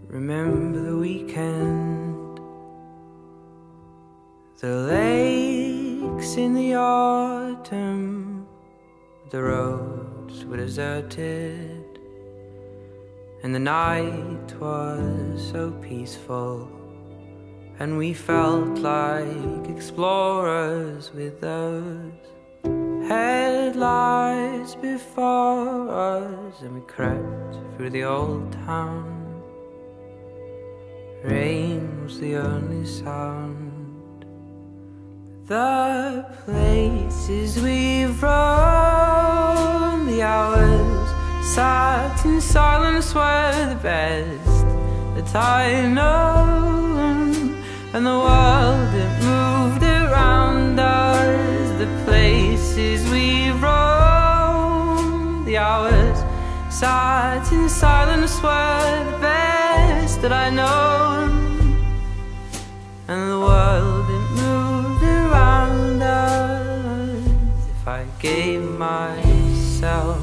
Remember the weekend, the lakes in the autumn, the roads were deserted, and the night was so peaceful, and we felt like explorers with those headlights before us, and we crept through the old town. Rain was the only sound. The places we've roamed, the hours sat in silence were the best that I know, and the world that moved around us. The places we've roamed, the hours sat in silence were the best that I know, and the world that moved around us. If I gave myself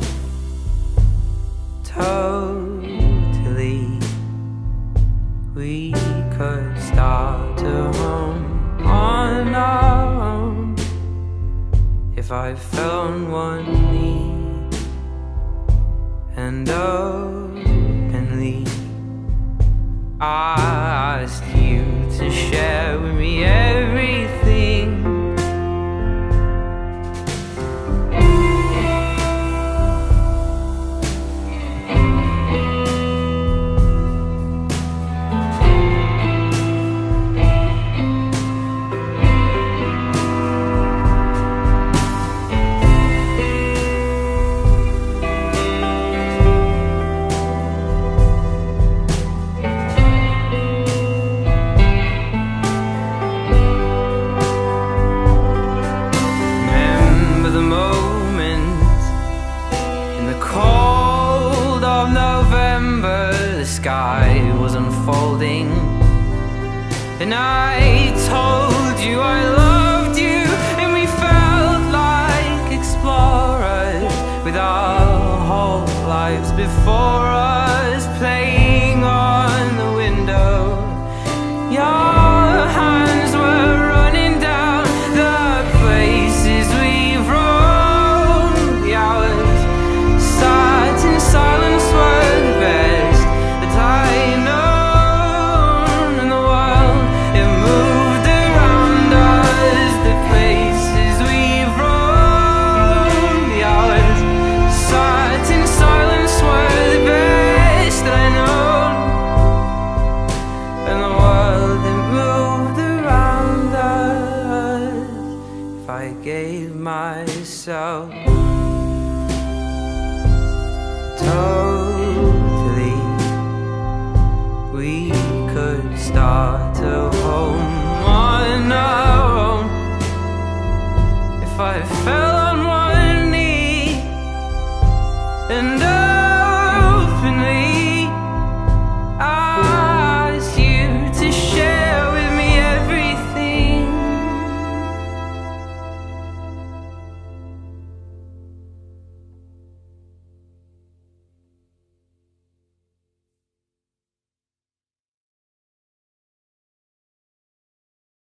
totally, we could start a home on our own. If I fell on one knee and openly I asked you to share with me everything. The sky was unfolding, and I told you I loved you, and we felt like explorers with our whole lives before us, playing